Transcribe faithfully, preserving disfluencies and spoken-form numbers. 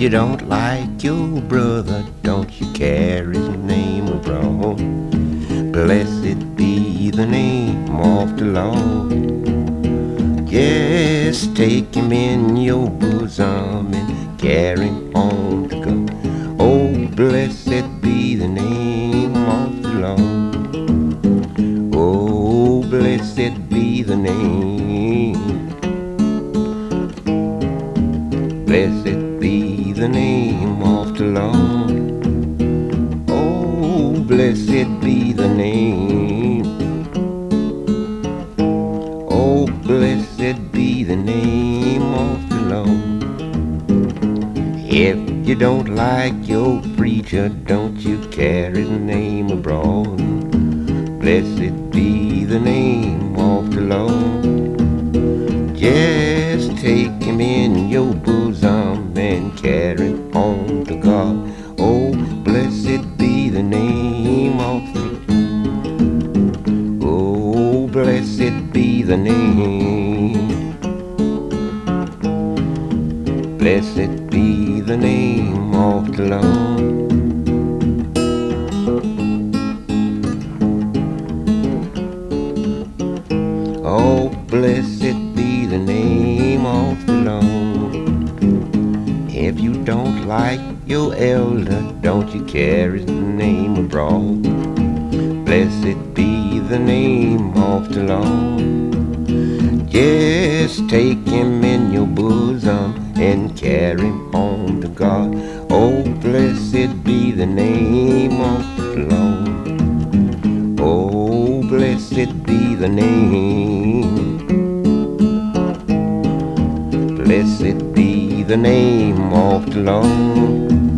you don't like your brother, don't you carry his name abroad. Blessed be the name of the Lord. Yes, take him in your bosom and carry him home to God. Oh, blessed be the name of the Lord. Oh, blessed be the name. Blessed be the name of the Lord. Oh, blessed be the name. Oh, blessed be the name of the Lord. If you don't like your preacher, don't you carry the name abroad. Blessed be the name of the Lord. Just take him in your bosom and carry him home to God. Oh, blessed be the name of the Lord. Oh, blessed be the name. Blessed be the name of the Lord. Oh, blessed be the name of the Lord. If you don't like your elder, don't you carry his name abroad. Blessed be the name of the Lord. Just take him in your bosom and carry him home to God. Oh, blessed be the name of the Lord. Oh, blessed be the name. Blessed be the name of the Lord.